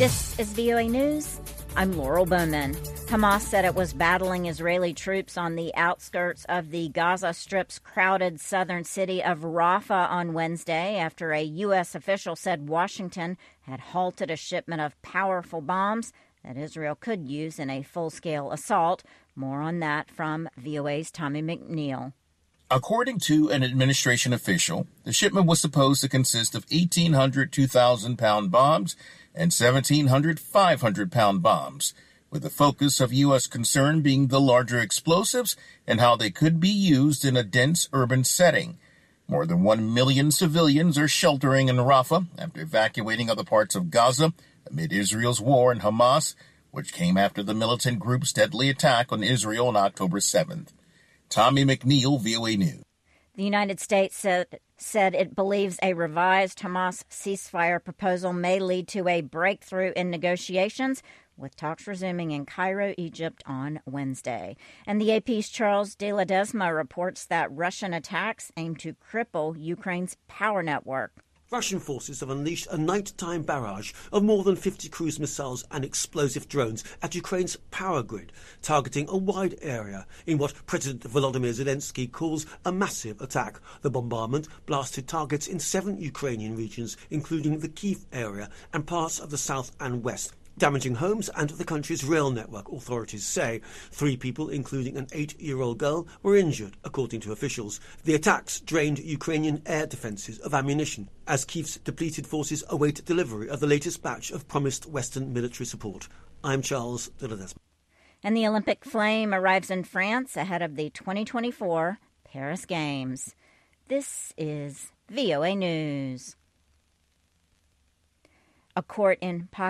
This is VOA News. I'm Laurel Bowman. Hamas said it was battling Israeli troops on the outskirts of the Gaza Strip's crowded southern city of Rafah on Wednesday after a U.S. official said Washington had halted a shipment of powerful bombs that Israel could use in a full-scale assault. More on that from VOA's Tommy McNeil. According to an administration official, the shipment was supposed to consist of 1,800 2,000-pound bombs and 1,700 500-pound bombs, with the focus of U.S. concern being the larger explosives and how they could be used in a dense urban setting. More than 1 million civilians are sheltering in Rafah after evacuating other parts of Gaza amid Israel's war and Hamas, which came after the militant group's deadly attack on Israel on October 7th. Tommy McNeil, VOA News. The United States said it believes a revised Hamas ceasefire proposal may lead to a breakthrough in negotiations, with talks resuming in Cairo, Egypt on Wednesday. And the AP's Charles de Ledesma reports that Russian attacks aim to cripple Ukraine's power network. Russian forces have unleashed a nighttime barrage of more than 50 cruise missiles and explosive drones at Ukraine's power grid, targeting a wide area in what President Volodymyr Zelensky calls a massive attack. The bombardment blasted targets in 7 Ukrainian regions, including the Kyiv area and parts of the south and west, damaging homes and the country's rail network. Authorities say 3 people, including an 8-year-old girl, were injured, according to officials. The attacks drained Ukrainian air defences of ammunition, as Kyiv's depleted forces await delivery of the latest batch of promised Western military support. I'm Charles de Ledesma. And the Olympic flame arrives in France ahead of the 2024 Paris Games. This is VOA News. A court in